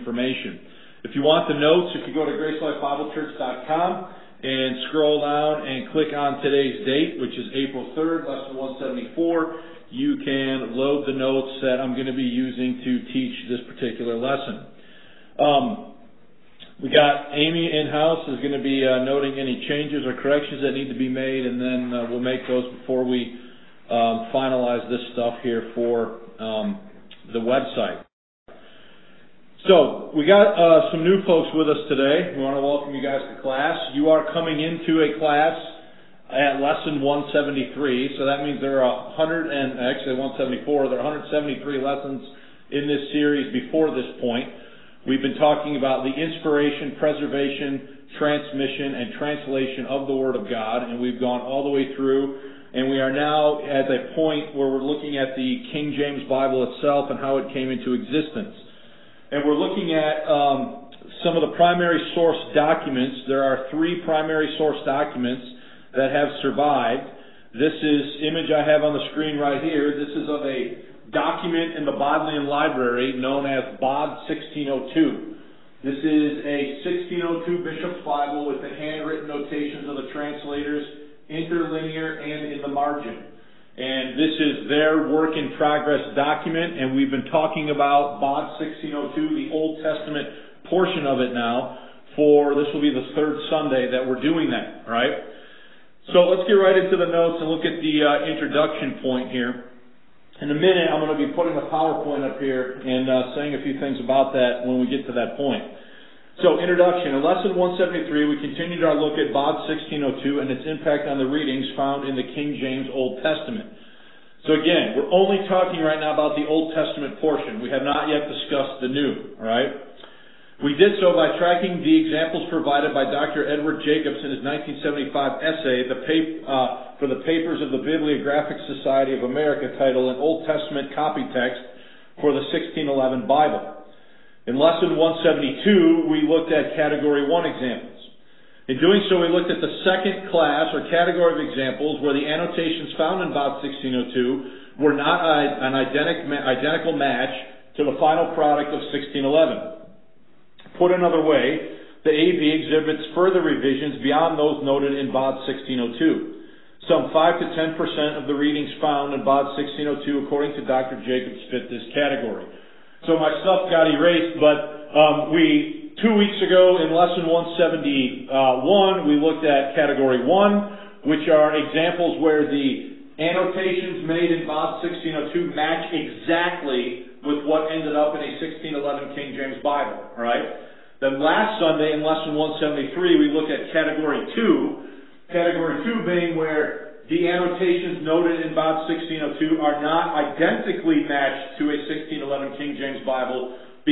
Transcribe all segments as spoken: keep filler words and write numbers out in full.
information. If you want the notes, you can go to grace life bible church dot com and scroll down and click on today's date, which is April third, lesson one seventy-four. You can load the notes that I'm going to be using to teach this particular lesson. Um, we got Amy in-house is going to be uh, noting any changes or corrections that need to be made, and then uh, we'll make those before we um, finalize this stuff here for um, the website. So, we got uh, some new folks with us today. We want to welcome you guys to class. You are coming into a class at lesson one seventy-three, so that means there are one hundred, and actually one seventy-four, there are one hundred seventy-three lessons in this series before this point. We've been talking about the inspiration, preservation, transmission, and translation of the Word of God, and we've gone all the way through, and we are now at a point where we're looking at the King James Bible itself and how it came into existence. And we're looking at um, some of the primary source documents. There are three primary source documents that have survived. This is image I have on the screen right here. This is of a document in the Bodleian Library known as Bod sixteen oh two. This is a sixteen oh two Bishop's Bible with the handwritten notations of the translators, interlinear and in the margin. And this is their work in progress document, and we've been talking about Bod sixteen oh two, the Old Testament portion of it now, for this will be the third Sunday that we're doing that, all right? So let's get right into the notes and look at the uh, introduction point here. In a minute, I'm going to be putting a PowerPoint up here and uh, saying a few things about that when we get to that point. So, introduction. In lesson one seventy-three, we continued our look at Bod sixteen oh two and its impact on the readings found in the King James Old Testament. So again, we're only talking right now about the Old Testament portion. We have not yet discussed the New, all right? We did so by tracking the examples provided by Doctor Edward Jacobs in his nineteen seventy-five essay the pap- uh, for the Papers of the Bibliographic Society of America titled An Old Testament Copy Text for the sixteen eleven Bible. In lesson one seventy-two, we looked at Category one examples. In doing so, we looked at the second class or category of examples where the annotations found in Bod sixteen oh two were not an identical match to the final product of sixteen eleven. Put another way, the A V exhibits further revisions beyond those noted in Bod sixteen oh two. Some five to ten percent of the readings found in Bod sixteen oh two, according to Doctor Jacobs, fit this category. So my stuff got erased, but um, we, two weeks ago in lesson one seventy-one, we looked at category one, which are examples where the annotations made in Bod sixteen oh two match exactly with what ended up in a sixteen eleven King James Bible, all right? Then last Sunday in lesson one seventy-three, we looked at category two, category two being where the annotations noted in Bod sixteen oh two are not identically matched to a sixteen eleven King James Bible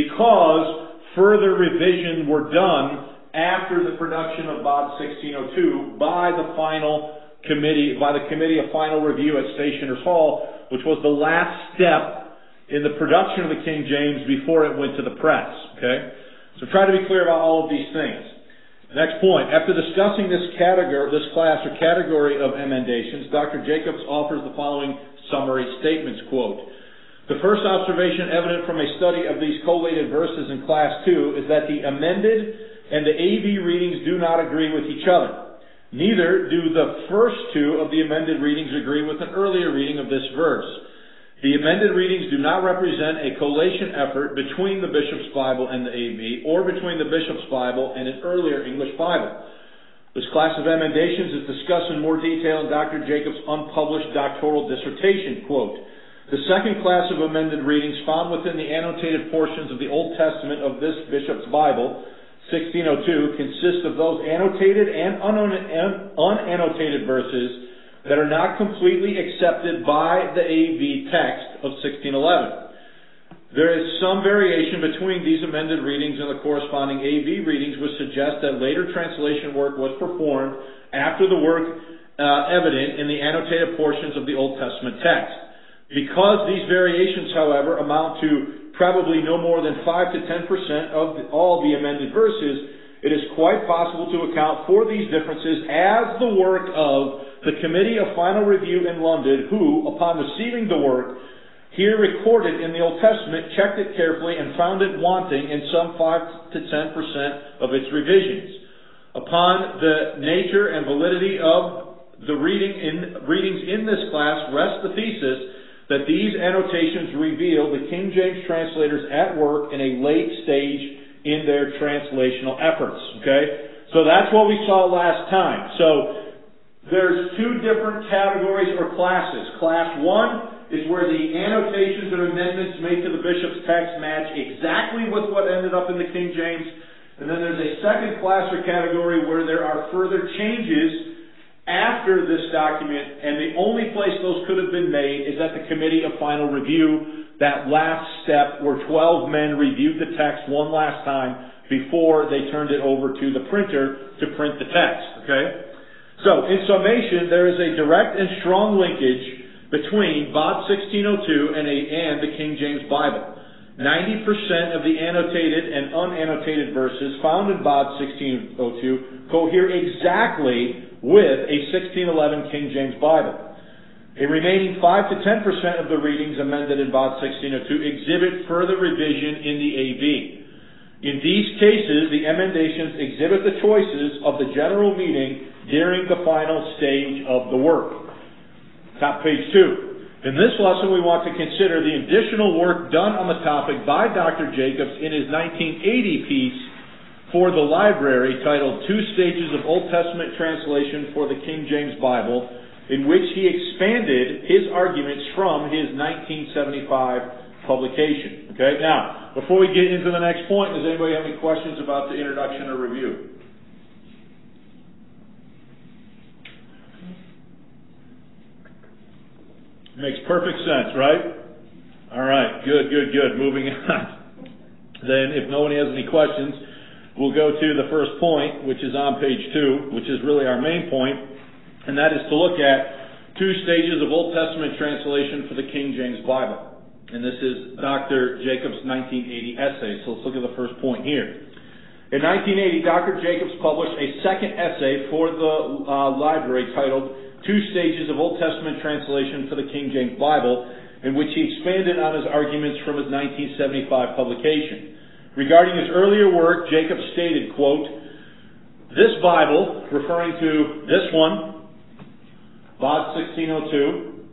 because further revision were done after the production of Bod sixteen oh two by the final committee, by the Committee of Final Review at Stationers Hall, which was the last step in the production of the King James before it went to the press. Okay? So try to be clear about all of these things. Next point. After discussing this category, this class or category of emendations, Doctor Jacobs offers the following summary statements, quote, "The first observation evident from a study of these collated verses in class two is that the amended and the A V readings do not agree with each other. Neither do the first two of the amended readings agree with an earlier reading of this verse. The amended readings do not represent a collation effort between the Bishop's Bible and the A V, or between the Bishop's Bible and an earlier English Bible. This class of emendations is discussed in more detail in Doctor Jacobs' unpublished doctoral dissertation, quote, "The second class of amended readings found within the annotated portions of the Old Testament of this Bishop's Bible, sixteen oh two, consists of those annotated and unannotated verses that are not completely accepted by the A V text of sixteen eleven. There is some variation between these amended readings and the corresponding A V readings, which suggest that later translation work was performed after the work uh, evident in the annotated portions of the Old Testament text. Because these variations, however, amount to probably no more than five to ten percent of the, all the amended verses, it is quite possible to account for these differences as the work of the Committee of Final Review in London, who, upon receiving the work, here recorded in the Old Testament, checked it carefully, and found it wanting in some five to ten percent of its revisions. Upon the nature and validity of the reading in, readings in this class rests the thesis that these annotations reveal the King James translators at work in a late stage in their translational efforts. Okay? So that's what we saw last time. So there's two different categories or classes. Class one is where the annotations and amendments made to the bishop's text match exactly with what ended up in the King James. And then there's a second class or category where there are further changes after this document, and the only place those could have been made is at the Committee of Final Review, that last step where twelve men reviewed the text one last time before they turned it over to the printer to print the text. Okay? So, in summation, there is a direct and strong linkage between B O D sixteen oh two and, a, and the King James Bible. ninety percent of the annotated and unannotated verses found in B O D sixteen oh two cohere exactly with a sixteen eleven King James Bible. A remaining five to ten percent of the readings amended in B O D sixteen oh two exhibit further revision in the A B. In these cases, the emendations exhibit the choices of the general meeting during the final stage of the work. Top page two. In this lesson, we want to consider the additional work done on the topic by Doctor Jacobs in his nineteen eighty piece for the library titled Two Stages of Old Testament Translation for the King James Bible, in which he expanded his arguments from his nineteen seventy-five publication. Okay, now, before we get into the next point, does anybody have any questions about the introduction or review? Makes perfect sense, right? All right, good, good, good. Moving on. Then, if no one has any questions, we'll go to the first point, which is on page two, which is really our main point, and that is to look at two stages of Old Testament translation for the King James Bible. And this is Doctor Jacobs' nineteen eighty essay. So let's look at the first point here. In nineteen eighty, Doctor Jacobs published a second essay for the uh, library titled Two Stages of Old Testament Translation for the King James Bible, in which he expanded on his arguments from his nineteen seventy-five publication. Regarding his earlier work, Jacob stated, quote, "This Bible," referring to this one, B O D sixteen oh two,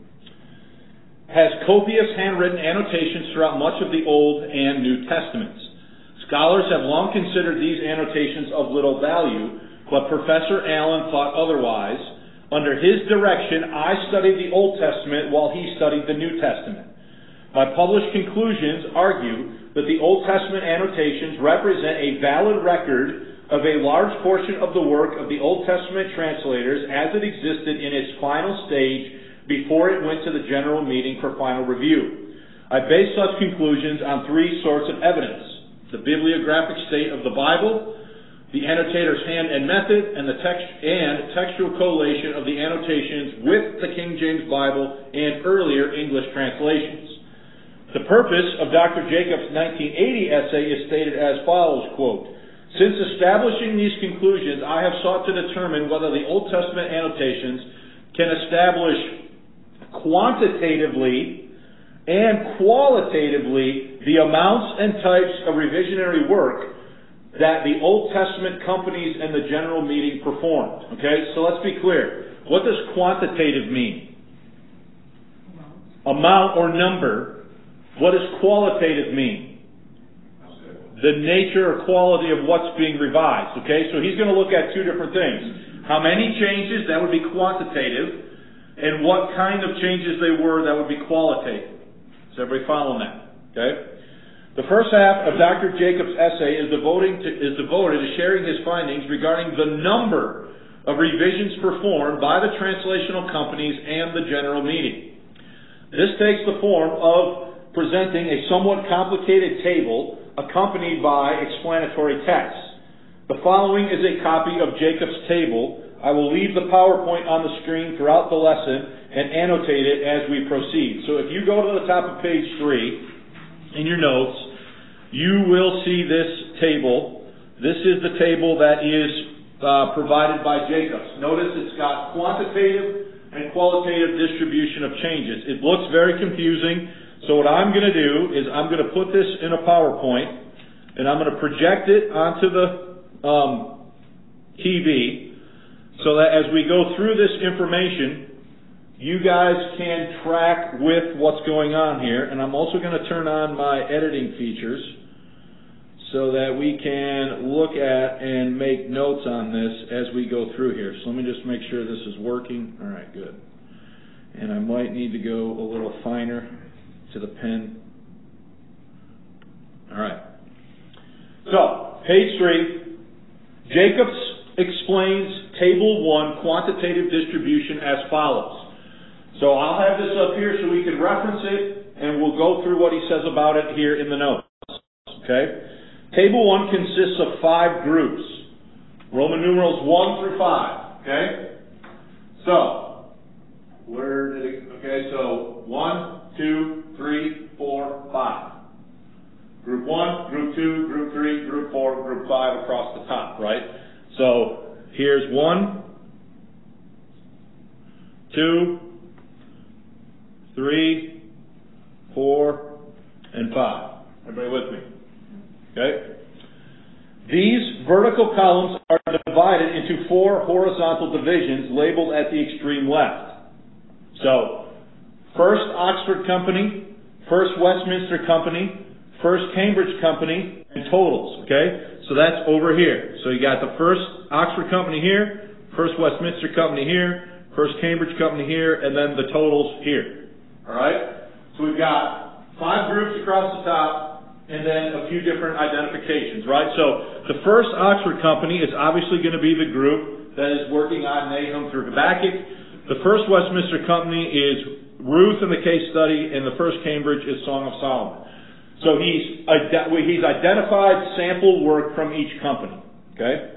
"has copious handwritten annotations throughout much of the Old and New Testaments. Scholars have long considered these annotations of little value, but Professor Allen thought otherwise. Under his direction, I studied the Old Testament while he studied the New Testament. My published conclusions argue that the Old Testament annotations represent a valid record of a large portion of the work of the Old Testament translators as it existed in its final stage before it went to the general meeting for final review. I base such conclusions on three sorts of evidence: the bibliographic state of the Bible, the annotator's hand and method, and the text and textual collation of the annotations with the King James Bible and earlier English translations. The purpose of Doctor Jacobs' nineteen eighty essay is stated as follows, quote, "Since establishing these conclusions, I have sought to determine whether the Old Testament annotations can establish quantitatively and qualitatively the amounts and types of revisionary work that the Old Testament companies and the general meeting performed." Okay, so let's be clear. What does quantitative mean? Amount, Amount or number. What does qualitative mean? The nature or quality of what's being revised. Okay, so he's going to look at two different things. How many changes, that would be quantitative, and what kind of changes they were, that would be qualitative. Is everybody following that? Okay? The first half of Doctor Jacobs' essay is, devoting to, is devoted to sharing his findings regarding the number of revisions performed by the translational companies and the general meeting. This takes the form of presenting a somewhat complicated table accompanied by explanatory text. The following is a copy of Jacobs' table. I will leave the PowerPoint on the screen throughout the lesson and annotate it as we proceed. So if you go to the top of page three, in your notes, you will see this table. This is the table that is uh, provided by Jacobs. Notice it's got quantitative and qualitative distribution of changes. It looks very confusing, So what I'm going to do is I'm going to put this in a PowerPoint, and I'm going to project it onto the um, T V, so that as we go through this information, you guys can track with what's going on here. And I'm also going to turn on my editing features so that we can look at and make notes on this as we go through here. So let me just make sure this is working. All right, good. And I might need to go a little finer to the pen. All right. So, page three, Jacobs explains table one quantitative distribution as follows. So I'll have this up here so we can reference it, and we'll go through what he says about it here in the notes. Okay? Table one consists of five groups. Roman numerals one through five. Okay? So, where did it, okay, so one, two, three, four, five. Group one, group two, group three, group four, group five across the top, right? So, here's one, two, three, four, and five. Everybody with me? Okay? These vertical columns are divided into four horizontal divisions labeled at the extreme left. So, First Oxford Company, First Westminster Company, First Cambridge Company, and totals. Okay? So that's over here. So you got the First Oxford Company here, First Westminster Company here, First Cambridge Company here, and then the totals here. Alright? So we've got five groups across the top, and then a few different identifications, right? So the First Oxford Company is obviously going to be the group that is working on Nahum through Habakkuk. The First Westminster Company is Ruth in the case study, and the First Cambridge is Song of Solomon. So he's, he's identified sample work from each company. Okay?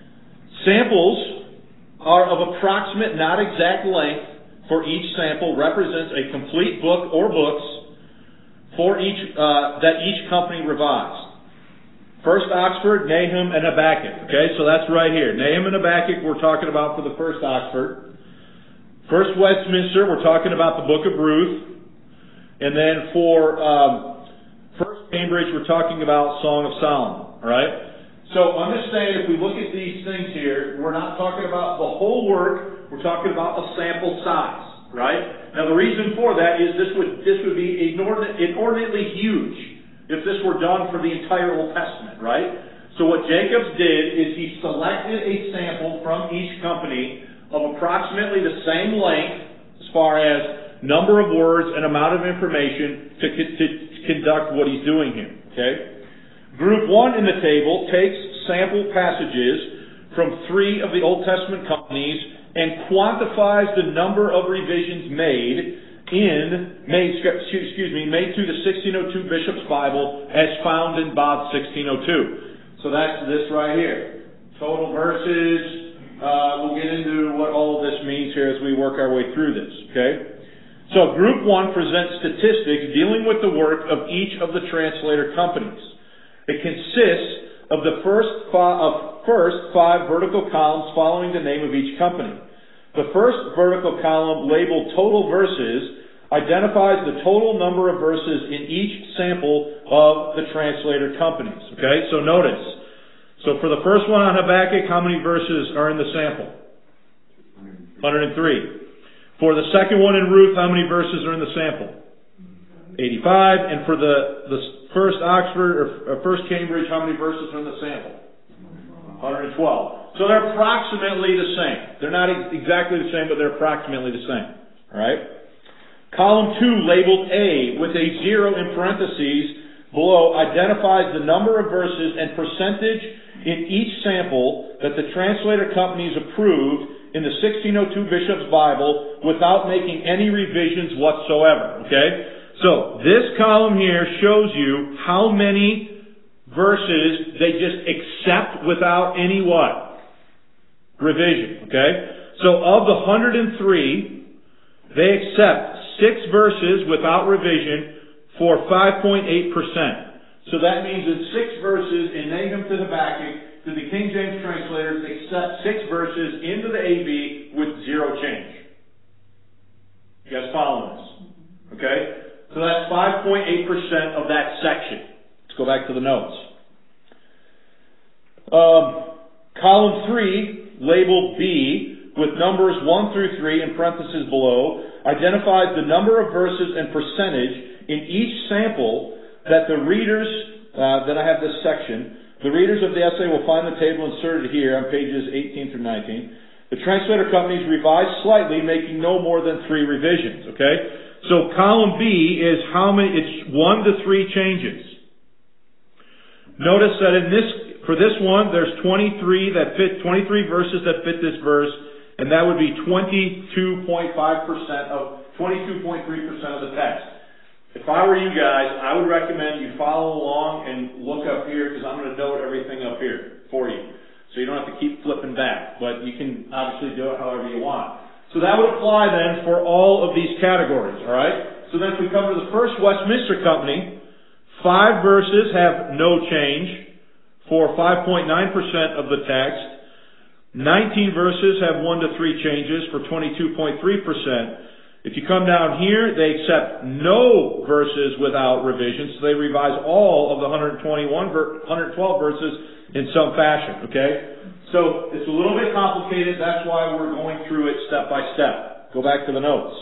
Samples are of approximate, not exact length for each sample represents a complete book or books for each uh, that each company revised. First Oxford, Nahum, and Habakkuk. Okay, so that's right here. Nahum and Habakkuk we're talking about for the First Oxford. First Westminster, we're talking about the Book of Ruth. And then for um, First Cambridge, we're talking about Song of Solomon. All right? So understand, if we look at these things here, we're not talking about the whole work. We're talking about a sample size, right? Now the reason for that is this would this would be inordinate, inordinately huge if this were done for the entire Old Testament, right? So what Jacobs did is he selected a sample from each company of approximately the same length as far as number of words and amount of information to, to conduct what he's doing here, okay? Group one in the table takes sample passages from three of the Old Testament companies and quantifies the number of revisions made in, made, excuse me, made through the sixteen oh two Bishop's Bible as found in Bob sixteen oh two. So that's this right here. Total verses. Uh, we'll get into what all of this means here as we work our way through this, okay? So group one presents statistics dealing with the work of each of the translator companies. It consists of the first five, of first five vertical columns following the name of each company. The first vertical column, labeled Total Verses, identifies the total number of verses in each sample of the translator companies. Okay, so notice. So for the first one on Habakkuk, how many verses are in the sample? one hundred three. For the second one in Ruth, how many verses are in the sample? eighty-five. And for the, the First Oxford or, or First Cambridge, how many verses are in the sample? one hundred twelve. So they're approximately the same. They're not ex- exactly the same, but they're approximately the same. All right? Column two, labeled A, with a zero in parentheses below, identifies the number of verses and percentage in each sample that the translator companies approved in the sixteen oh two Bishop's Bible without making any revisions whatsoever. Okay? So, this column here shows you how many verses they just accept without any what? Revision. Okay? So, of the one hundred three, they accept six verses without revision for five point eight percent. So that means that six verses in Nahum to Habakkuk to the King James translators accept six verses into the A B with zero change. You guys following this? Okay? So that's five point eight percent of that section. Let's go back to the notes. Um, column three, labeled B, with numbers one through three in parentheses below, identifies the number of verses and percentage in each sample that the readers, uh, then I have this section, the readers of the essay will find the table inserted here on pages eighteen through nineteen. The translator companies revised slightly, making no more than three revisions, okay? So column B is how many, it's one to three changes. Notice that in this, for this one, there's twenty-three that fit, twenty-three verses that fit this verse, and that would be twenty-two point five percent of, twenty-two point three percent of the text. If I were you guys, I would recommend you follow along and look up here, because I'm going to note everything up here for you. So you don't have to keep flipping back, but you can obviously do it however you want. So that would apply then for all of these categories, alright? So then if we come to the first Westminster Company, five verses have no change for five point nine percent of the text. nineteen verses have one to three changes for twenty-two point three percent. If you come down here, they accept no verses without revisions, so they revise all of the one hundred twenty-one, one hundred twelve verses in some fashion, okay? So it's a little bit complicated, that's why we're going through it step by step. Go back to the notes.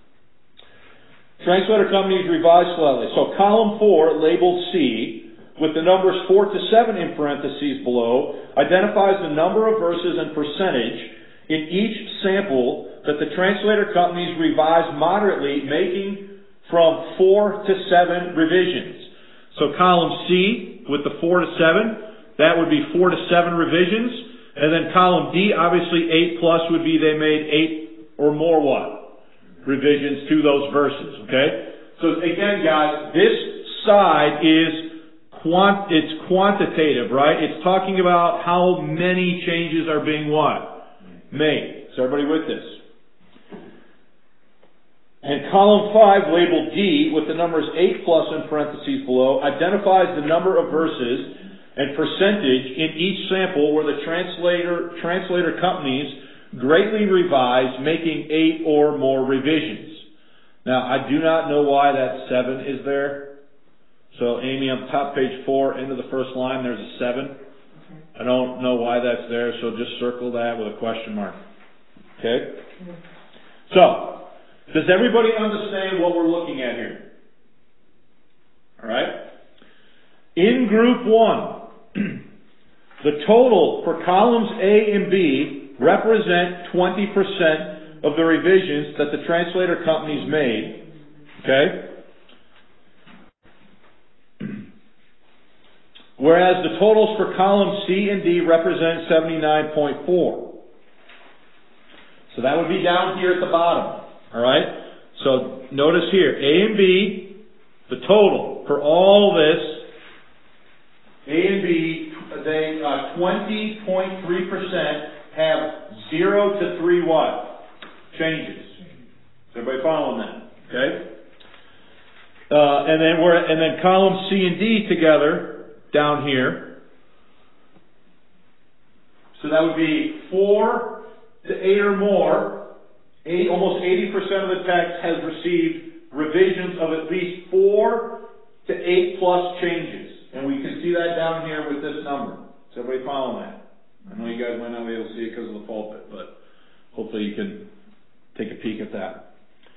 Translator companies revised slightly. So column four, labeled C, with the numbers four to seven in parentheses below, identifies the number of verses and percentage in each sample that the translator companies revised moderately, making from four to seven revisions. So column C, with the four to seven, that would be four to seven revisions. And then column D, obviously eight plus would be they made eight or more what? Revisions to those verses, okay? So again, guys, this side is quant, it's quantitative, right? It's talking about how many changes are being what? Made. Is everybody with this? And column five, labeled D, with the numbers eight plus in parentheses below, identifies the number of verses and percentage in each sample where the translator, translator companies greatly revised, making eight or more revisions. Now, I do not know why that seven is there. So, Amy, on top page four, end of the first line, there's a seven. I don't know why that's there, so just circle that with a question mark. Okay? So, does everybody understand what we're looking at here? Alright? In group one, the total for columns A and B represent twenty percent of the revisions that the translator companies made. Okay? Whereas the totals for columns C and D represent seventy-nine point four. So that would be down here at the bottom. Alright? So notice here, A and B, the total for all this, A and B, they uh, twenty point three percent have zero to three what? Changes. Is everybody following that? Okay? Uh, and then we're and then columns C and D together down here. So that would be four to eight or more. Eight, almost eighty percent of the text has received revisions of at least four to eight plus changes. And we can see that down here with this number. Is everybody following that? I know you guys might not be able to see it because of the pulpit, but hopefully you can take a peek at that.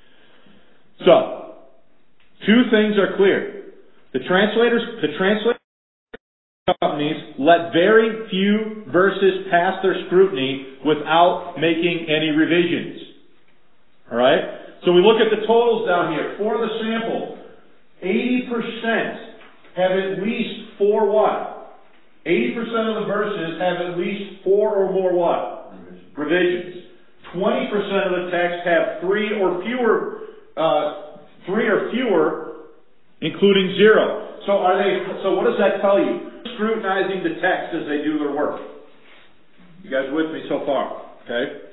So, two things are clear. The translators, the translator companies let very few verses pass their scrutiny without making any revisions. Alright? So we look at the totals down here. For the sample, eighty percent have at least four what? eighty percent of the verses have at least four or more what? Revisions. Revisions. twenty percent of the text have three or fewer, uh, three or fewer, including zero. So are they, so what does that tell you? Scrutinizing the text as they do their work. You guys with me so far? Okay?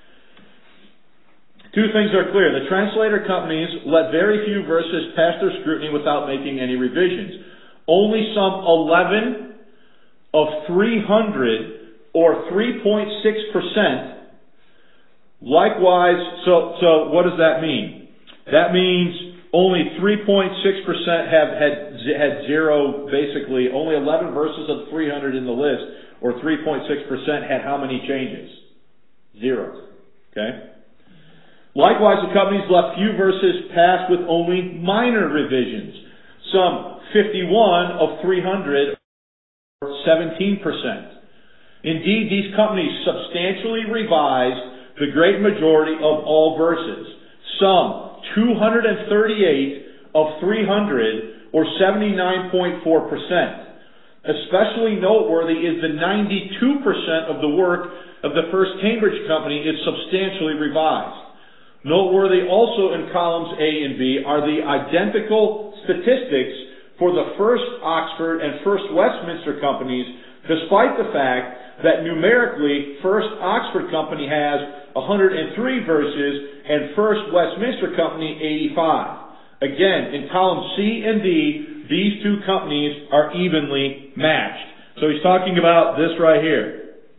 Two things are clear. The translator companies let very few verses pass their scrutiny without making any revisions. Only some eleven of three hundred, or three point six percent, likewise, so, so what does that mean? That means only three point six percent have had, had zero, basically, only eleven verses of three hundred in the list, or three point six percent had how many changes? Zero. Okay? Likewise, the companies left few verses passed with only minor revisions. Some fifty-one of three hundred, or seventeen percent. Indeed, these companies substantially revised the great majority of all verses. Some two hundred thirty-eight of three hundred, or seventy-nine point four percent. Especially noteworthy is the ninety-two percent of the work of the First Cambridge Company is substantially revised. Noteworthy also in columns A and B are the identical statistics for the First Oxford and First Westminster Companies, despite the fact that numerically First Oxford Company has one hundred three verses and First Westminster Company eighty-five. Again, in columns C and D, these two companies are evenly matched. So he's talking about this right here.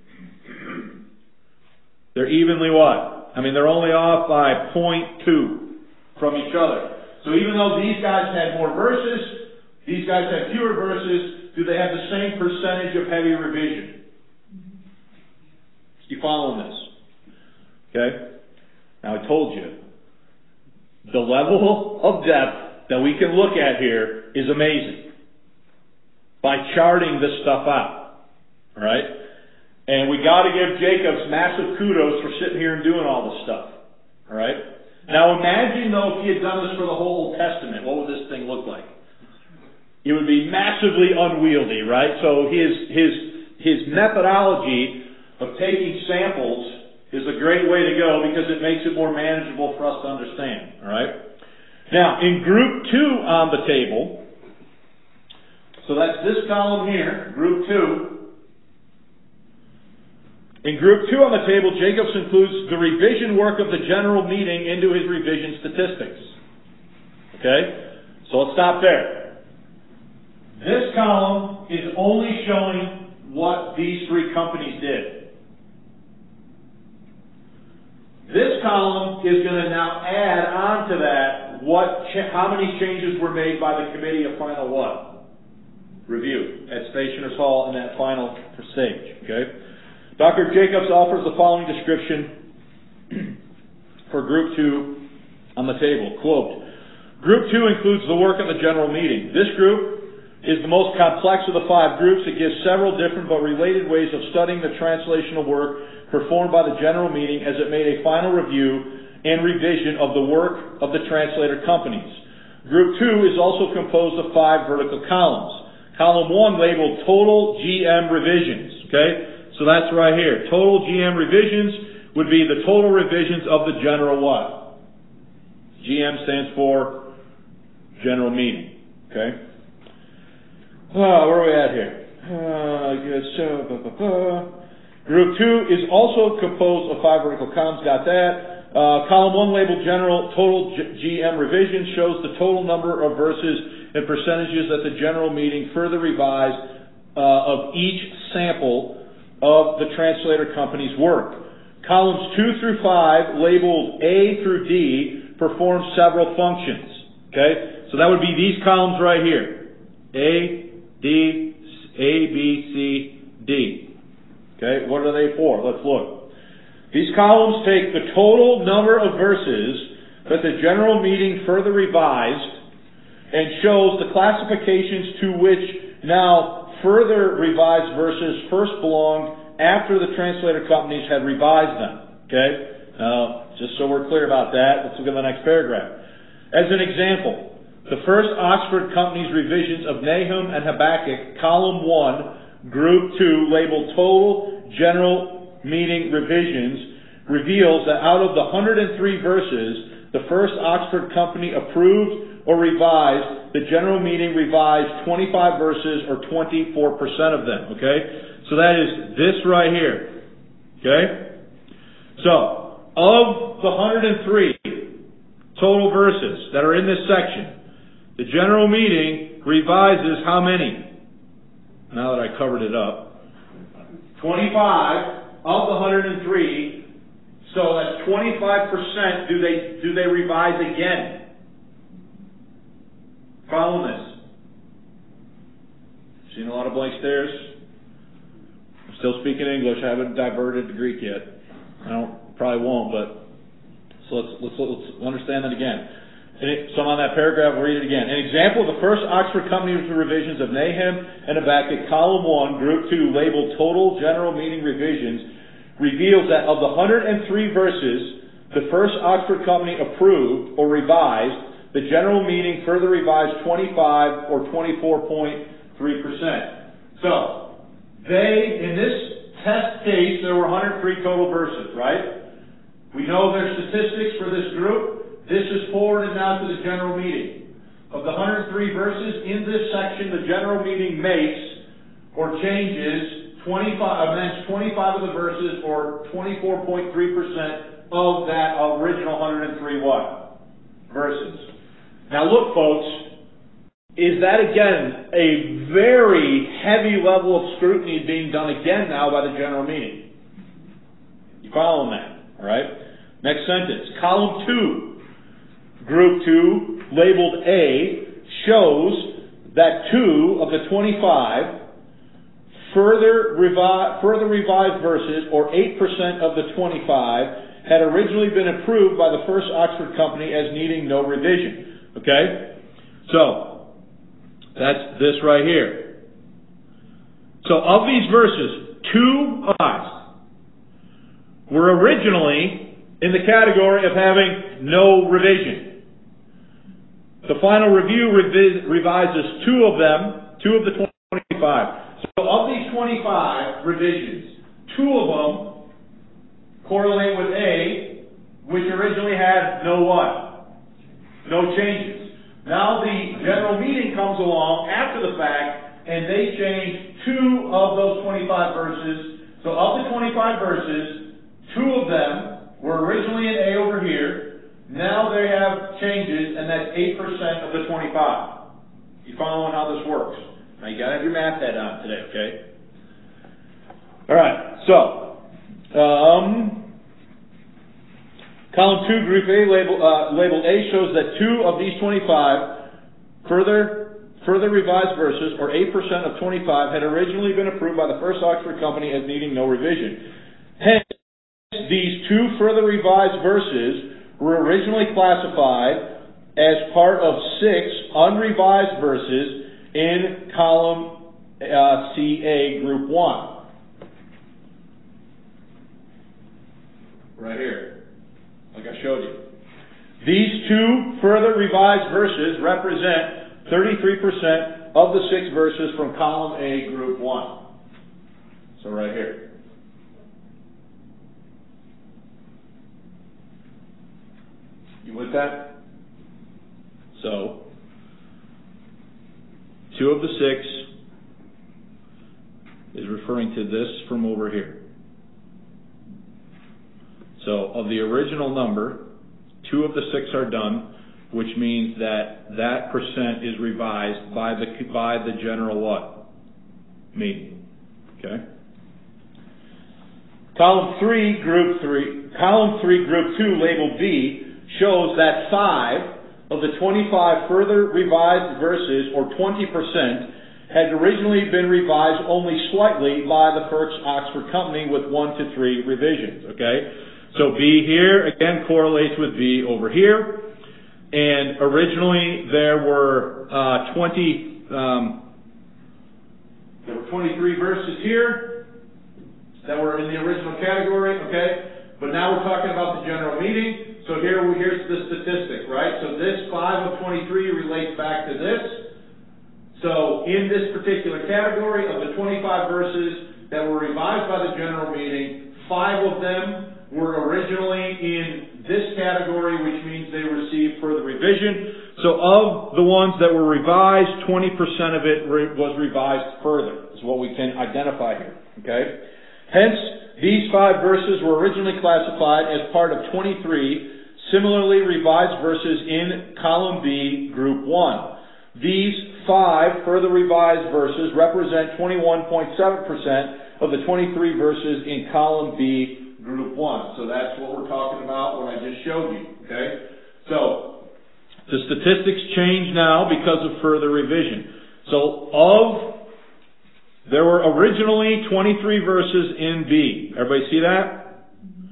They're evenly what? I mean, they're only off by zero point two from each other. So even though these guys had more verses, these guys had fewer verses, do they have the same percentage of heavy revision? You following this? Okay? Now I told you, the level of depth that we can look at here is amazing. By charting this stuff out. Alright? And we got to give Jacobs massive kudos for sitting here and doing all this stuff. Alright? Now imagine though if he had done this for the whole Old Testament, what would this thing look like? It would be massively unwieldy, right? So his his his methodology of taking samples is a great way to go because it makes it more manageable for us to understand. Alright? Now, in group two on the table, so that's this column here, group two. In group two on the table, Jacobs includes the revision work of the general meeting into his revision statistics. Okay? So let's stop there. This column is only showing what these three companies did. This column is going to now add on to that what, how many changes were made by the committee of final what? Review at Stationers Hall in that final stage. Okay? Doctor Jacobs offers the following description for Group two on the table. Quote, Group two includes the work of the general meeting. This group is the most complex of the five groups. It gives several different but related ways of studying the translational work performed by the general meeting as it made a final review and revision of the work of the translator companies. Group two is also composed of five vertical columns. Column one labeled Total G M Revisions. Okay? So that's right here. Total G M revisions would be the total revisions of the general what? G M stands for general meeting. Okay? Uh, where are we at here? Uh, I guess, uh, blah, blah, blah. Group two is also composed of five vertical columns. Got that. Uh, column one labeled general total G M revision shows the total number of verses and percentages that the general meeting further revised uh, of each sample of the translator company's work. Columns two through five, labeled A through D, perform several functions. Okay? So that would be these columns right here. A, D, A, B, C, D. Okay? What are they for? Let's look. These columns take the total number of verses that the general meeting further revised and shows the classifications to which now further revised verses first belonged after the translator companies had revised them. Okay? Now, just so we're clear about that, let's look at the next paragraph. As an example, the First Oxford Company's revisions of Nahum and Habakkuk, column one, group two, labeled Total General Meeting Revisions, reveals that out of the one hundred three verses the First Oxford Company approved or revised, the general meeting revised twenty-five verses or twenty-four percent of them. Okay? So that is this right here. Okay? So, of the one hundred three total verses that are in this section, the general meeting revises how many? Now that I covered it up. twenty-five of the one hundred three. So that's twenty-five percent do they do they revise again? Following this? Seen a lot of blank stares? I'm still speaking English. I haven't diverted to Greek yet. I don't, probably won't, but so let's let's, let's understand that again. And so I'm on that paragraph. We'll read it again. An example of the first Oxford Company revisions of Nahum and Habakkuk, column one, group two, labeled Total General Meeting Revisions, reveals that of the one hundred three verses the first Oxford Company approved or revised, the General Meeting further revised twenty-five or twenty-four point three percent. So, they, in this test case, there were one hundred three total verses, right? We know their statistics for this group. This is forwarded now to the General Meeting. Of the one hundred three verses, in this section, the General Meeting makes or changes twenty-five, amends twenty-five of the verses, or twenty-four point three percent of that original one hundred three what? Verses. Now look, folks, is that again a very heavy level of scrutiny being done again now by the General Meeting? You following that? All right. Next sentence. Column two, group two, labeled A, shows that two of the twenty-five further, revi- further revised verses, or eight percent of the twenty-five, had originally been approved by the first Oxford Company as needing no revision. Okay? So, that's this right here. So of these verses, two of us were originally in the category of having no revision. The final review revis- revises two of them, two of the twenty-five. So of these twenty-five revisions, two of them correlate with A, which originally had no what? No changes. Now the General Meeting comes along after the fact, and they change two of those twenty-five verses. So of the twenty-five verses, two of them were originally in A over here. Now they have changes, and that's eight percent of the twenty-five. You following how this works? Now you gotta have your math head on today, okay? Alright, so, um... column two, group A, label, uh, label A, shows that two of these twenty-five further, further revised verses, or eight percent of twenty-five, had originally been approved by the first Oxford Company as needing no revision. Hence, these two further revised verses were originally classified as part of six unrevised verses in column uh, C A, group one. Right here. Like I showed you. These two further revised verses represent thirty-three percent of the six verses from column A, group one. So right here. You with that? So, two of the six is referring to this from over here. So, of the original number, two of the six are done, which means that that percent is revised by the by the general what? Meeting. Okay? Column three, group three, column three, group two, labeled B, shows that five of the twenty-five further revised verses, or twenty percent, had originally been revised only slightly by the first Oxford Company with one to three revisions. Okay? So B here, again, correlates with B over here. And originally there were uh, twenty, um, there were twenty-three verses here that were in the original category, okay? But now we're talking about the General Meeting. So here, we, here's the statistic, right? So this five of twenty-three relates back to this. So in this particular category of the twenty-five verses that were revised by the General Meeting, five of them were originally in this category, which means they received further revision. So of the ones that were revised, twenty percent of it re- was revised further, is what we can identify here, okay? Hence, these five verses were originally classified as part of twenty-three similarly revised verses in column B, group one. These five further revised verses represent twenty-one point seven percent of the twenty-three verses in column B, group one. So that's what we're talking about, what I just showed you. Okay? So, The statistics change now because of further revision. So of, there were originally twenty-three verses in B. Everybody see that?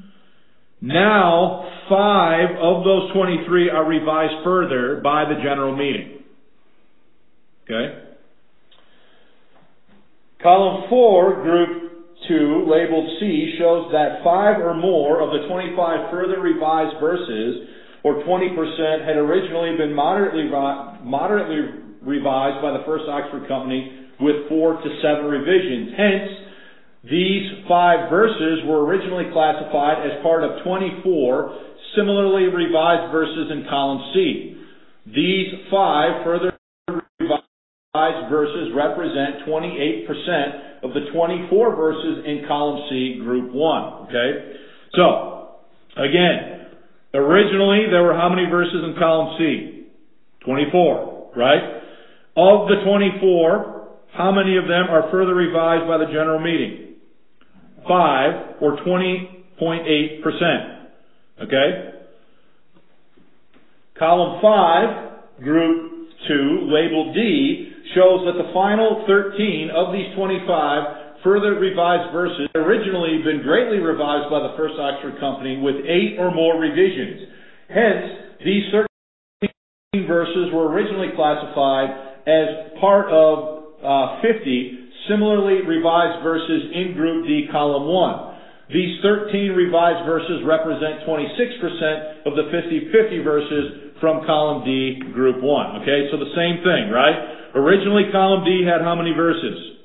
Now, five of those twenty-three are revised further by the general meeting. Okay? Column four, group two, labeled C, shows that five or more of the twenty-five further revised verses, or twenty percent, had originally been moderately, moderately revised by the First Oxford Company with four to seven revisions. Hence, these five verses were originally classified as part of twenty-four similarly revised verses in column C. These five further revised verses represent twenty-eight percent of the twenty-four verses in column C, group one. Okay? So, again, originally there were how many verses in column C? twenty-four, right? Of the twenty-four, how many of them are further revised by the general meeting? Five, or twenty point eight percent. Okay? Column five, group two, labeled D, shows that the final thirteen of these twenty-five further revised verses had originally been greatly revised by the First Oxford Company with eight or more revisions. Hence, these thirteen verses were originally classified as part of uh, fifty similarly revised verses in group D, column one. These thirteen revised verses represent twenty-six percent of the fifty-fifty verses from column D, group one. Okay, so the same thing, right? Originally, column D had how many verses?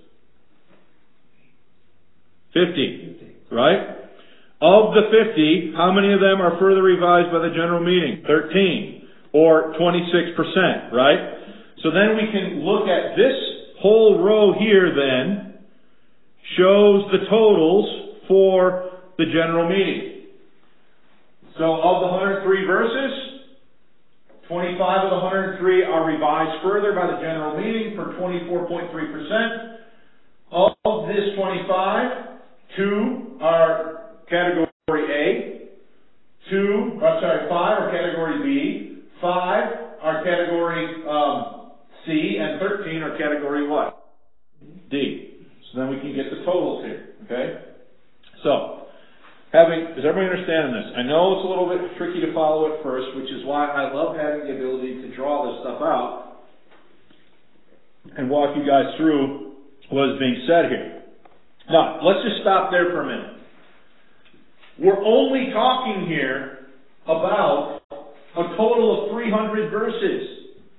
fifty, right? Of the fifty, how many of them are further revised by the general meeting? thirteen, or twenty-six percent, right? So then we can look at this whole row here then, shows the totals for the general meeting. So of the one hundred three verses, twenty-five of the one hundred three are revised further by the general meeting for twenty-four point three percent. Of this twenty-five, two are category A, two, I'm sorry, five are category B, five are category um, C, and thirteen are category what? D. So then we can get the totals here, okay? So, having, is everybody understanding this? I know it's a little bit tricky to follow at first, which is why I love having the ability to draw this stuff out and walk you guys through what is being said here. Now, let's just stop there for a minute. We're only talking here about a total of three hundred verses.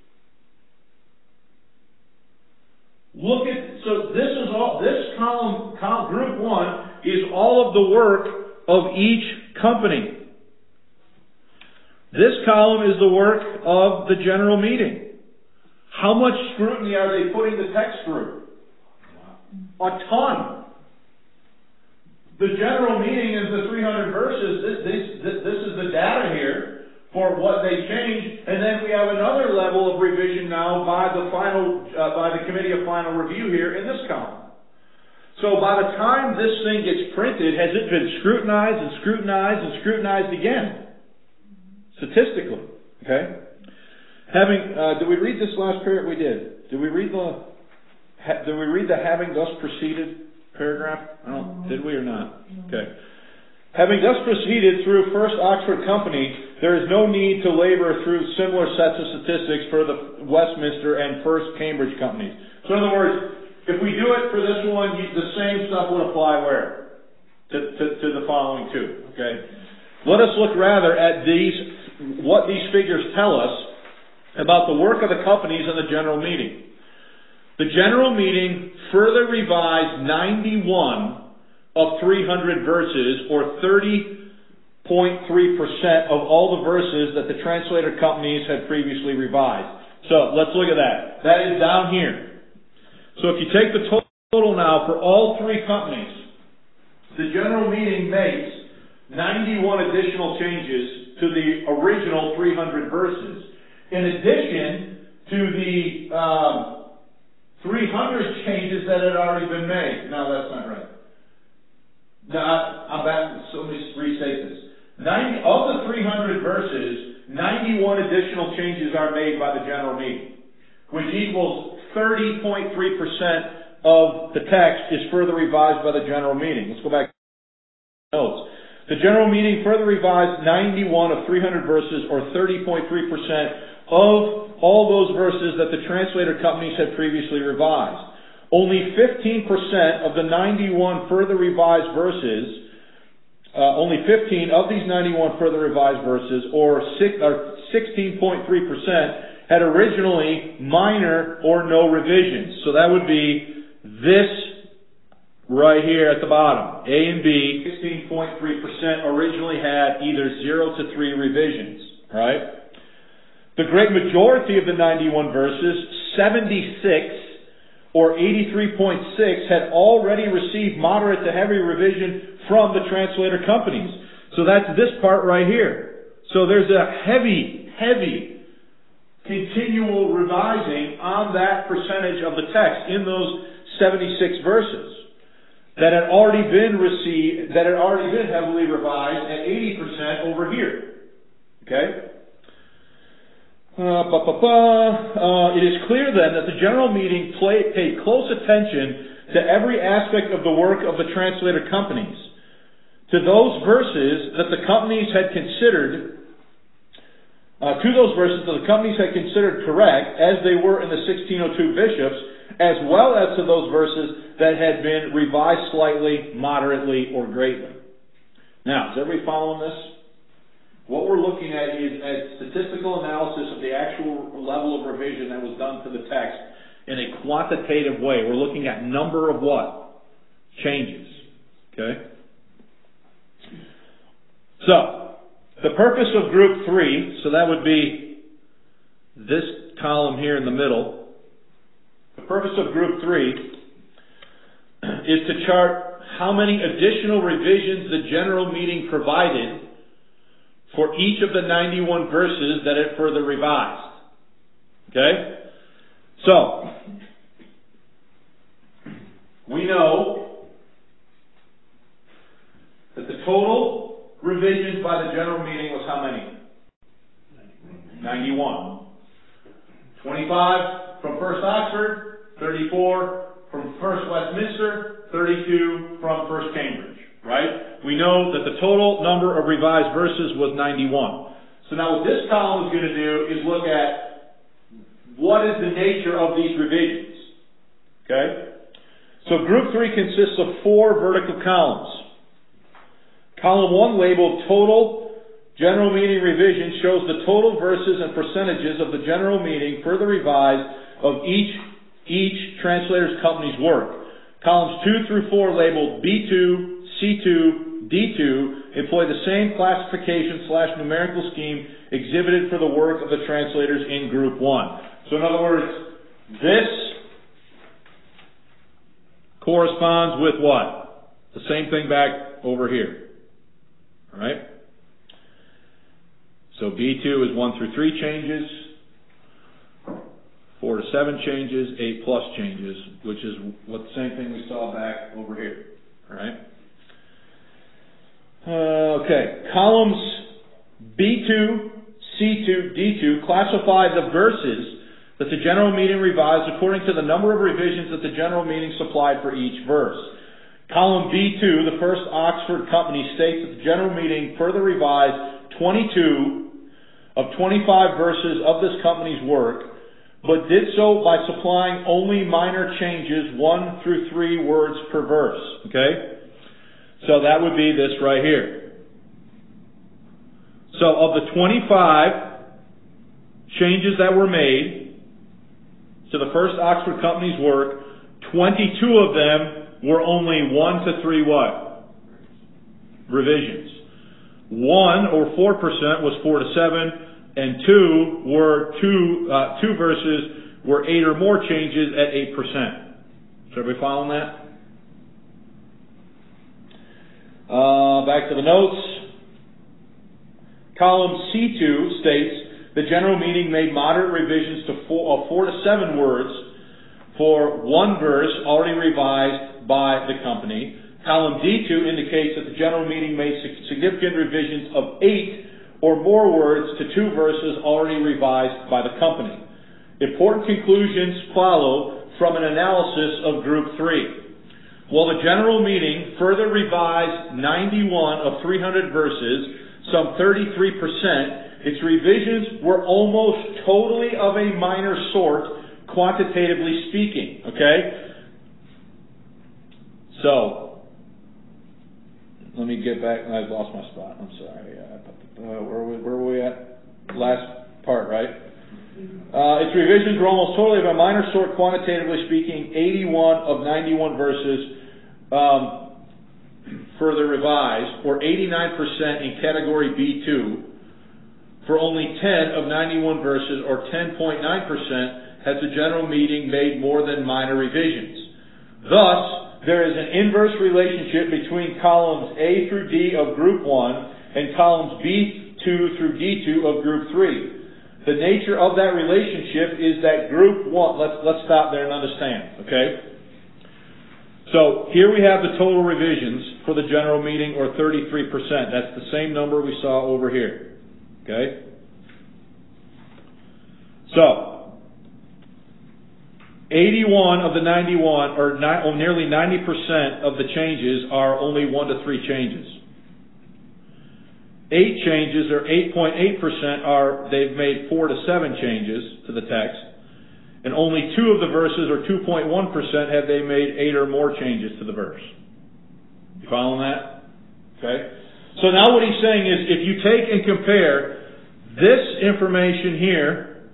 Look at, so this is all, this column, column, group one, is all of the work of each company. This column is the work of the general meeting. How much scrutiny are they putting the text through? A ton. The general meeting is the three hundred verses. This, this, this is the data here for what they changed, and then we have another level of revision now by the final, uh, by the committee of final review here in this column. So by the time this thing gets printed, has it been scrutinized and scrutinized and scrutinized again? Statistically, okay? Having, uh, did we read this last paragraph? We did. Did we read the, ha, did we read the having thus proceeded paragraph? I don't, did we or not? Okay. Having thus proceeded through First Oxford Company, there is no need to labor through similar sets of statistics for the Westminster and First Cambridge companies. So in other words, if we do it for this one, you, the same stuff would apply where? To, to, to the following two, okay? Let us look rather at these, what these figures tell us about the work of the companies in the general meeting. The general meeting further revised ninety-one of three hundred verses, or thirty point three percent of all the verses that the translator companies had previously revised. So let's look at that. That is down here. So if you take the total now for all three companies, the general meeting makes ninety-one additional changes to the original three hundred verses. In addition to the um, three hundred changes that had already been made. No, that's not right. No, I, I'm back. So let me restate this. ninety of the three hundred verses, ninety ninety-one additional changes are made by the general meeting, which equals thirty point three percent of the text is further revised by the general meeting. Let's go back to the notes. The general meeting further revised ninety-one of three hundred verses, or thirty point three percent of all those verses that the translator companies had previously revised. Only fifteen percent of the ninety-one further revised verses, uh, only fifteen of these ninety-one further revised verses, or sixteen point three percent, had originally minor or no revisions. So that would be this right here at the bottom. A and B, sixteen point three percent originally had either zero to three revisions, right? The great majority of the ninety-one verses, seventy-six or eighty-three point six, had already received moderate to heavy revision from the translator companies. So that's this part right here. So there's a heavy, heavy continual revising on that percentage of the text in those seventy-six verses that had already been received, that had already been heavily revised at eighty percent over here. Okay? Uh, bah, bah, bah. Uh, it is clear then that the general meeting play, paid close attention to every aspect of the work of the translator companies. To those verses that the companies had considered, uh, to those verses that the companies had considered correct, as they were in the sixteen oh two bishops, as well as to those verses that had been revised slightly, moderately, or greatly. Now, is everybody following this? What we're looking at is a statistical analysis of the actual level of revision that was done to the text in a quantitative way. We're looking at number of what? Changes. Okay? So, the purpose of group three, so that would be this column here in the middle. The purpose of group three is to chart how many additional revisions the general meeting provided for each of the ninety-one verses that it further revised. Okay? So, we know that the total revisions by the general meeting was how many? ninety-one. twenty-five from First Oxford, thirty-four from First Westminster, thirty-two from First Cambridge. Right? We know that the total number of revised verses was ninety-one. So now what this column is going to do is look at what is the nature of these revisions. Okay? So group three consists of four vertical columns. Column one, labeled Total General Meeting Revision, shows the total verses and percentages of the general meeting further revised of each, each translator's company's work. Columns two through four, labeled B two, C two, D two, employ the same classification slash numerical scheme exhibited for the work of the translators in Group one. So in other words, this corresponds with what? The same thing back over here. Alright? So B two is one through three changes, four to seven changes, eight plus changes, which is what the same thing we saw back over here. Alright? Uh, okay, columns B two, C two, D two classify the verses that the general meeting revised according to the number of revisions that the general meeting supplied for each verse. Column B two, the First Oxford Company, states that the general meeting further revised twenty-two of twenty-five verses of this company's work, but did so by supplying only minor changes, one through three words per verse. Okay? So that would be this right here. So of the twenty-five changes that were made to the First Oxford Company's work, twenty-two of them were only one to three what? Revisions. One, or four percent, was four to seven, and two were two, uh, two verses were eight or more changes at eight percent. Is everybody following that? Uh, back to the notes. Column C two states the general meeting made moderate revisions to four, uh, four to seven words for one verse already revised by the company. Column D two indicates that the general meeting made significant revisions of eight or more words to two verses already revised by the company. Important conclusions follow from an analysis of Group three. While the general meeting further revised ninety-one of three hundred verses, some thirty-three percent, its revisions were almost totally of a minor sort, quantitatively speaking. Okay? So, let me get back. I've lost my spot. I'm sorry. Uh, where, were we, where were we at? Last part, right? Uh, its revisions were almost totally of a minor sort, quantitatively speaking. eighty-one of ninety-one verses um, further revised, or eighty-nine percent in Category B two. For only ten of ninety-one verses, or ten point nine percent, has the general meeting made more than minor revisions. Thus, there is an inverse relationship between columns A through D of Group one and columns B two through D two of Group three. The nature of that relationship is that Group one, let's, let's stop there and understand, okay? So, here we have the total revisions for the general meeting, or thirty-three percent. That's the same number we saw over here, okay? So, eighty-one of the ninety-one, or, ni- or nearly ninety percent of the changes are only one to three changes. Eight changes, or eight point eight percent, are they've made four to seven changes to the text, and only two of the verses, or two point one percent, have they made eight or more changes to the verse. You following that? Okay. So now what he's saying is, if you take and compare this information here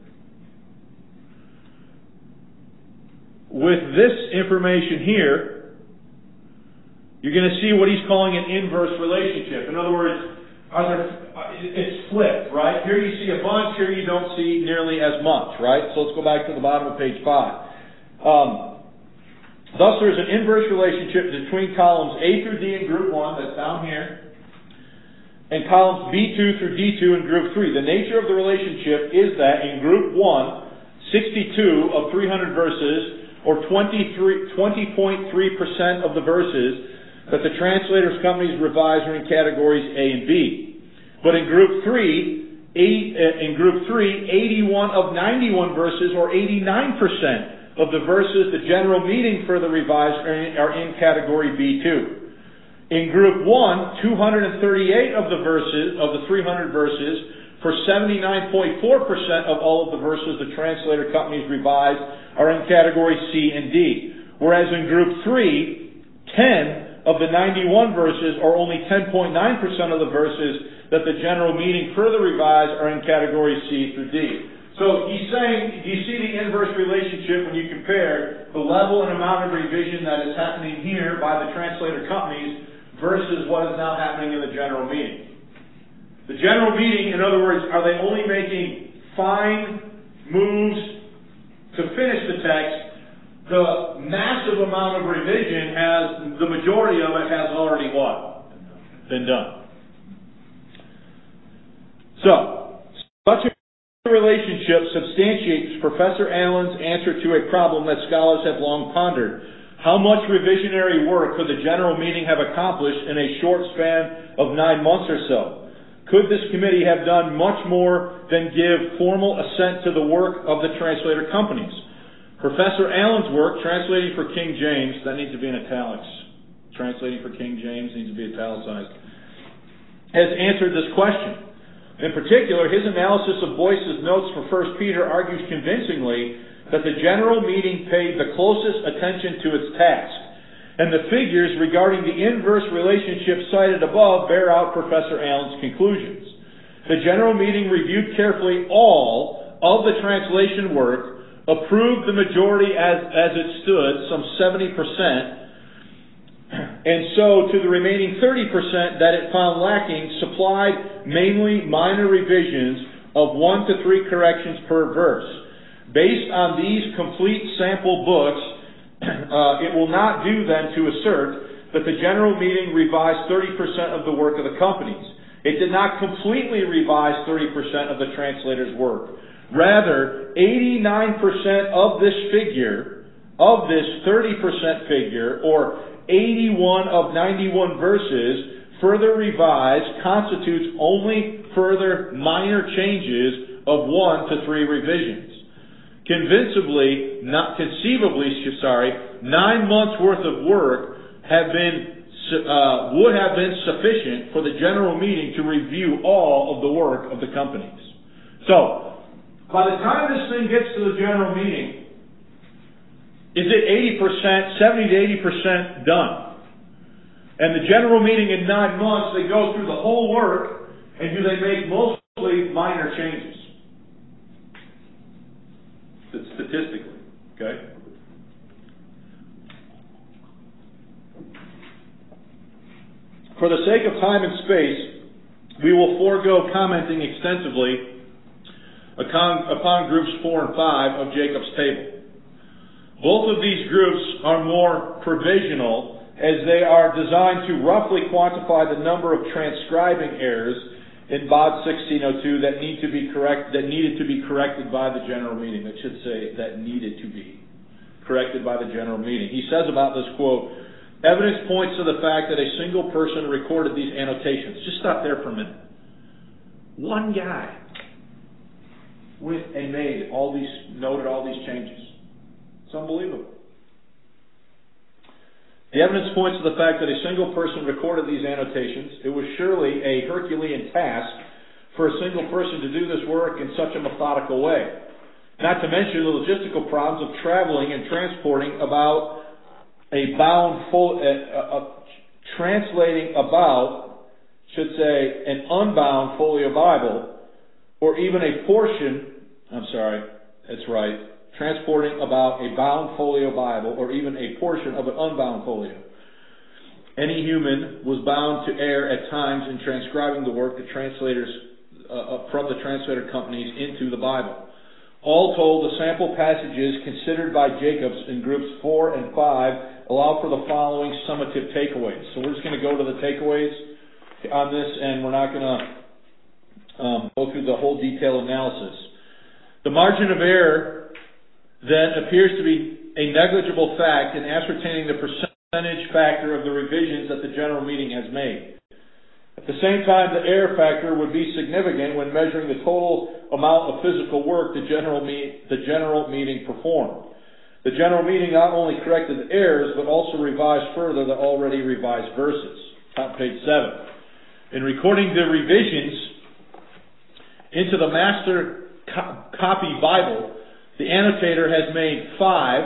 with this information here, you're going to see what he's calling an inverse relationship. In other words, Are there, it's flipped, right? Here you see a bunch, here you don't see nearly as much, right? So let's go back to the bottom of page five. Um, thus, there's an inverse relationship between columns A through D in Group one, that's down here, and columns B two through D two in Group three. The nature of the relationship is that in Group one, sixty-two of three hundred verses, or twenty-three, twenty point three percent of the verses that the translators' companies revise are in categories A and B. But in Group three, eight, uh, in Group three, eighty-one of ninety-one verses, or eighty-nine percent of the verses the general meeting further revised are in, are in category B two. In Group one, two hundred thirty-eight of the verses, of the three hundred verses, for seventy-nine point four percent of all of the verses the translator companies revised are in category C and D. Whereas in Group three, ten of the ninety-one verses, or only ten point nine percent of the verses that the general meeting further revised, are in categories C through D. So he's saying, do you see the inverse relationship when you compare the level and amount of revision that is happening here by the translator companies versus what is now happening in the general meeting? The general meeting, in other words, are they only making fine moves to finish the text? The massive amount of revision has, the majority of it has already what? Been done. So, such a relationship substantiates Professor Allen's answer to a problem that scholars have long pondered. How much revisionary work could the general meeting have accomplished in a short span of nine months or so? Could this committee have done much more than give formal assent to the work of the translator companies? Professor Allen's work, Translating for King James, that needs to be in italics. Translating for King James needs to be italicized, has answered this question. In particular, his analysis of Boyce's notes for First Peter argues convincingly that the general meeting paid the closest attention to its task, and the figures regarding the inverse relationship cited above bear out Professor Allen's conclusions. The general meeting reviewed carefully all of the translation work, approved the majority as, as it stood, some seventy percent, and so to the remaining thirty percent that it found lacking, supplied mainly minor revisions of one to three corrections per verse. Based on these complete sample books, uh, it will not do then to assert that the general meeting revised thirty percent of the work of the companies. It did not completely revise thirty percent of the translator's work. Rather, eighty-nine percent of this figure, of this thirty percent figure, or eighty-one of ninety-one verses, further revised constitutes only further minor changes of one to three revisions. Convincibly, not conceivably, sorry, nine months worth of work have been uh, would have been sufficient for the general meeting to review all of the work of the companies. So, by the time this thing gets to the general meeting, is it eighty percent, seventy to eighty percent done? And the general meeting in nine months, they go through the whole work, and do they make mostly minor changes? Statistically, okay? For the sake of time and space, we will forego commenting extensively upon groups four and five of Jacob's table. Both of these groups are more provisional, as they are designed to roughly quantify the number of transcribing errors in B O D sixteen oh two that need to be correct that needed to be corrected by the general meeting. That should say that needed to be corrected by the general meeting. He says about this quote, evidence points to the fact that a single person recorded these annotations. Just stop there for a minute. One guy went and made all these, noted all these changes. It's unbelievable. The evidence points to the fact that a single person recorded these annotations. It was surely a Herculean task for a single person to do this work in such a methodical way. Not to mention the logistical problems of traveling and transporting about a bound full, uh, uh, uh, translating about, should say, an unbound folio Bible, or even a portion, I'm sorry, that's right, transporting about a bound folio Bible, or even a portion of an unbound folio. Any human was bound to err at times in transcribing the work the translators uh, from the translator companies into the Bible. All told, the sample passages considered by Jacobs in groups four and five allow for the following summative takeaways. So we're just going to go to the takeaways on this, and we're not going to um, go through the whole detailed analysis. The margin of error then appears to be a negligible fact in ascertaining the percentage factor of the revisions that the general meeting has made. At the same time, the error factor would be significant when measuring the total amount of physical work the general, me- the general meeting performed. The general meeting not only corrected the errors, but also revised further the already revised verses. Top page seven. In recording the revisions into the master co- copy Bible, the annotator has made five,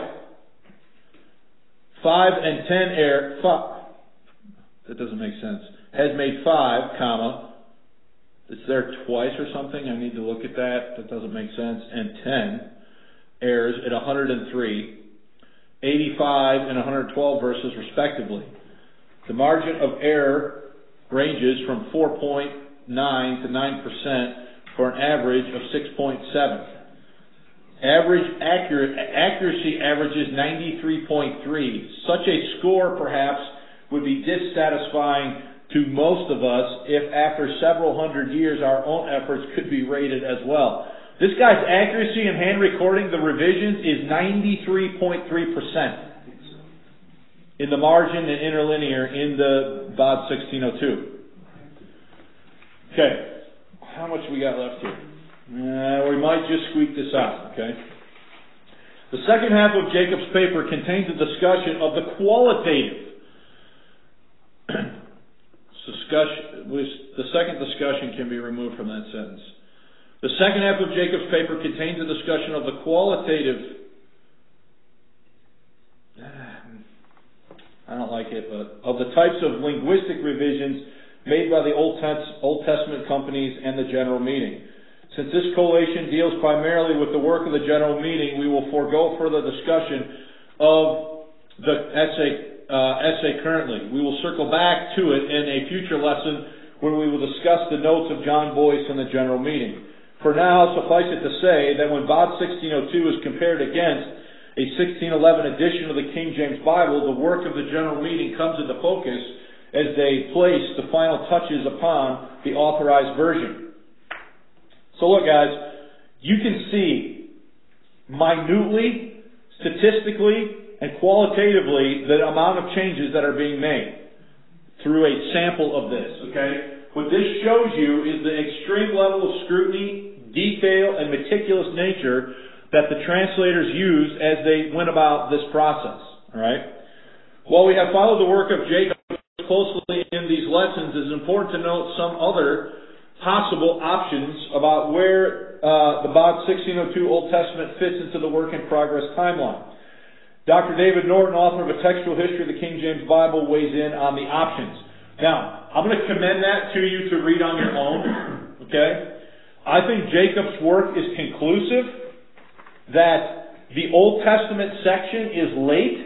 five and ten error, five, that doesn't make sense, has made five, comma, it's there twice or something, I need to look at that, that doesn't make sense, and ten errors at one hundred three, eighty-five and one hundred twelve verses respectively. The margin of error ranges from four point nine to nine percent for an average of six point seven. Average accurate, accuracy averages ninety-three point three. Such a score perhaps would be dissatisfying to most of us if after several hundred years our own efforts could be rated as well. This guy's accuracy in hand recording the revisions is ninety-three point three percent in the margin and interlinear in the B O D sixteen oh two. Okay, how much we got left here? Uh, we might just squeak this out, okay? The second half of Jacob's paper contains a discussion of the qualitative discussion. The second discussion can be removed from that sentence. The second half of Jacob's paper contains a discussion of the qualitative, I don't like it, but of the types of linguistic revisions made by the Old Testament companies and the general meeting. Since this collation deals primarily with the work of the general meeting, we will forego further discussion of the essay, uh, essay currently. We will circle back to it in a future lesson when we will discuss the notes of John Boyce and the general meeting. For now, suffice it to say that when B O D sixteen oh two is compared against a sixteen eleven edition of the King James Bible, the work of the general meeting comes into focus as they place the final touches upon the authorized version. So look, guys, you can see minutely, statistically, and qualitatively the amount of changes that are being made. through a sample of this, okay? What this shows you is the extreme level of scrutiny, detail, and meticulous nature that the translators used as they went about this process, all right? While we have followed the work of Jacob closely in these lessons, it is important to note some other possible options about where uh, the Bod sixteen oh two Old Testament fits into the work in progress timeline. Doctor David Norton, author of A Textual History of the King James Bible, weighs in on the options. Now, I'm going to commend that to you to read on your own, okay? I think Jacob's work is conclusive that the Old Testament section is late.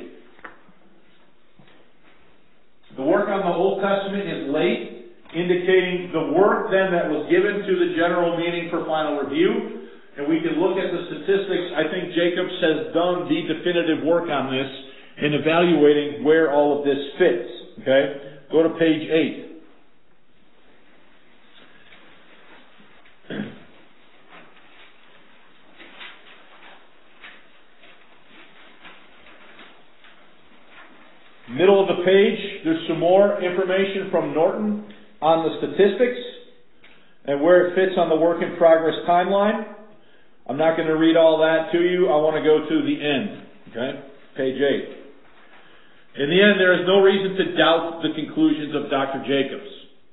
The work on the Old Testament is late, indicating the work then that was given to the general meeting for final review. And we can look at the statistics. I think Jacobs has done the definitive work on this in evaluating where all of this fits. Okay? Go to page eight. Middle of the page, there's some more information from Norton on the statistics and where it fits on the work in progress timeline. I'm not going to read all that to you. I want to go to the end. Okay? Page eight. In the end, there is no reason to doubt the conclusions of Doctor Jacobs.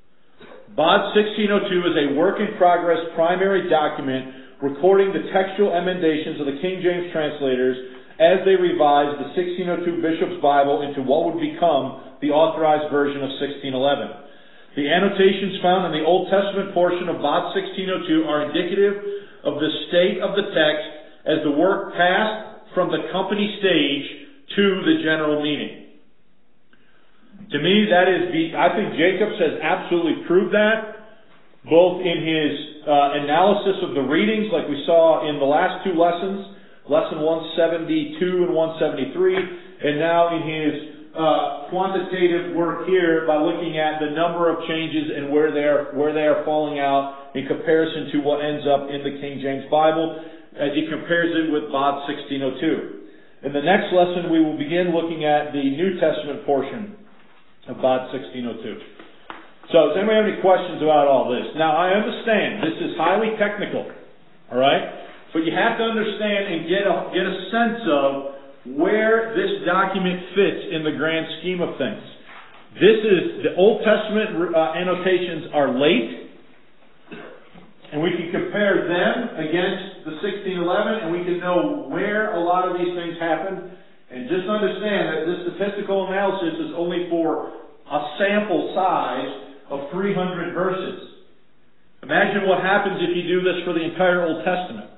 Bod sixteen oh two is a work in progress primary document recording the textual emendations of the King James translators as they revised the sixteen oh two Bishop's Bible into what would become the authorized version of sixteen eleven. The annotations found in the Old Testament portion of Bod sixteen oh two are indicative of the state of the text as the work passed from the company stage to the general meeting. To me, that is the, I think Jacobs has absolutely proved that, both in his uh, analysis of the readings, like we saw in the last two lessons, lesson one seventy-two and one seventy-three, and now in his uh, quantitative work here by looking at the number of changes and where they are where they are falling out in comparison to what ends up in the King James Bible as he compares it with Bod sixteen oh two. In the next lesson, we will begin looking at the New Testament portion of Bod sixteen oh two. So, does anybody have any questions about all this? Now, I understand this is highly technical, all right? But you have to understand and get a, get a sense of where this document fits in the grand scheme of things. This is, the Old Testament uh, annotations are late, and we can compare them against the sixteen eleven, and we can know where a lot of these things happened. And just understand that this statistical analysis is only for a sample size of three hundred verses. Imagine what happens if you do this for the entire Old Testament.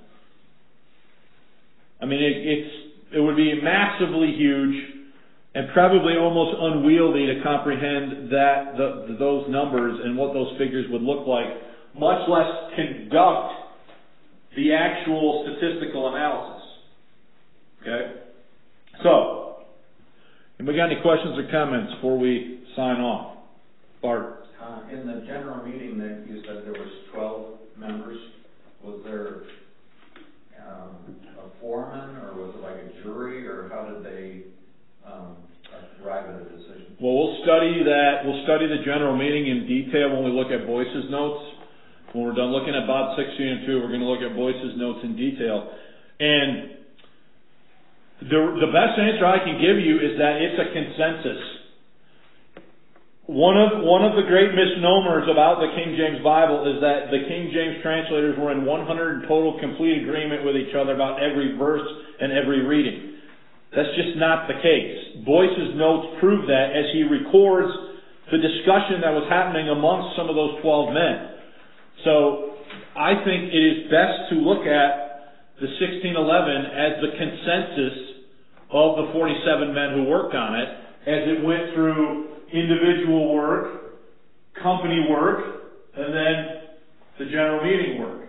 I mean, it, it's, it would be massively huge and probably almost unwieldy to comprehend that the, those numbers and what those figures would look like, much less conduct the actual statistical analysis. Okay? So, anybody got any questions or comments before we sign off? Bart? Uh, in the general meeting that you said there was twelve members, was there um, a foreman, or was it like a jury, or how did they um, arrive at a decision? Well, we'll study that. We'll study the general meeting in detail when we look at Boyce's notes. When we're done looking at Bod sixteen oh two, we're going to look at Boyce's notes in detail. And the, the best answer I can give you is that it's a consensus. One of, one of the great misnomers about the King James Bible is that the King James translators were in one hundred total complete agreement with each other about every verse and every reading. That's just not the case. Boyce's notes prove that as he records the discussion that was happening amongst some of those twelve men. So I think it is best to look at the sixteen eleven as the consensus of the forty-seven men who worked on it as it went through individual work, company work, and then the general meeting work.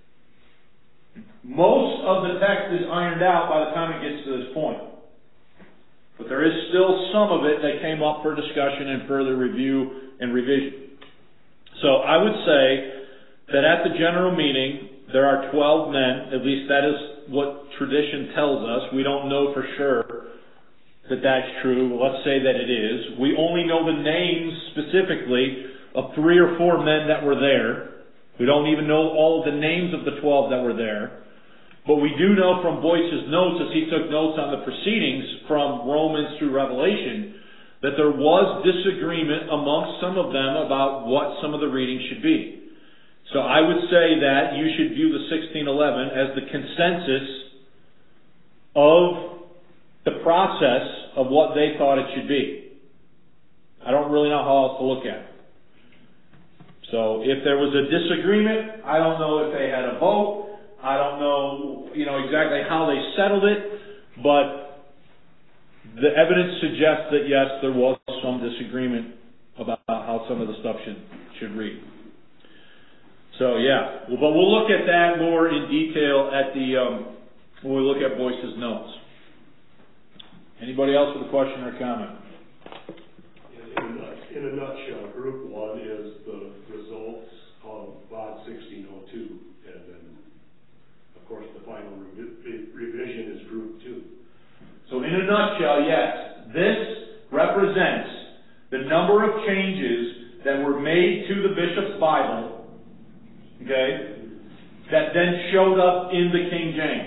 Most of the text is ironed out by the time it gets to this point. But there is still some of it that came up for discussion and further review and revision. So I would say that at the general meeting, there are twelve men, at least that is what tradition tells us. We don't know for sure that that's true. Let's say that it is. We only know the names specifically of three or four men that were there. We don't even know all of the names of the twelve that were there. But we do know from Boyce's notes, as he took notes on the proceedings from Romans through Revelation, that there was disagreement amongst some of them about what some of the readings should be. So I would say that you should view the sixteen eleven as the consensus of the process of what they thought it should be. I don't really know how else to look at it. So if there was a disagreement, I don't know if they had a vote. I don't know, you know, exactly how they settled it, but the evidence suggests that yes, there was some disagreement about how some of the stuff should should read. So yeah, but we'll look at that more in detail at the um, when we look at Boyce's notes. Anybody else with a question or comment? In a, in a nutshell, Group One is the results of V O D sixteen oh two, and then, of course, the final revi revision is Group Two. So, in a nutshell, yes, this represents the number of changes that were made to the bishop's Bible, okay, that then showed up in the King James.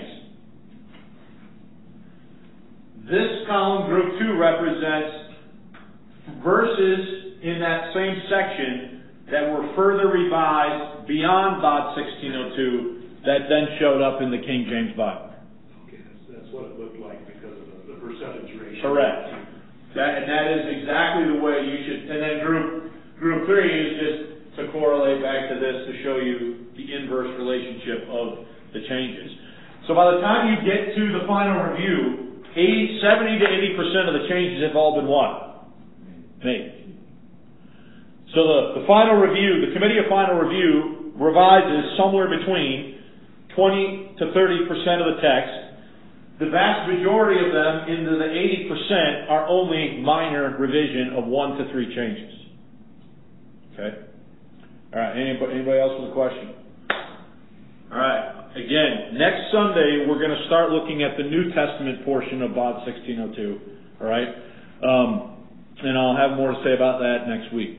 This column, Group Two, represents verses in that same section that were further revised beyond V O D sixteen oh two that then showed up in the King James Bible. Okay, that's, that's what it looked like because of the, the percentage ratio. Correct. That, and that is exactly the way you should. And then Group Group Three is just to correlate back to this to show you the inverse relationship of the changes. So by the time you get to the final review, eighty, seventy to eighty percent of the changes have all been what? Made. So the, the final review, the Committee of Final Review revises somewhere between twenty to thirty percent of the text. The vast majority of them, into the eighty percent, are only minor revision of one to three changes. Okay? All right, anybody, anybody else with a question? All right. Again, next Sunday, we're going to start looking at the New Testament portion of V O D sixteen oh two. All right? Um, and I'll have more to say about that next week.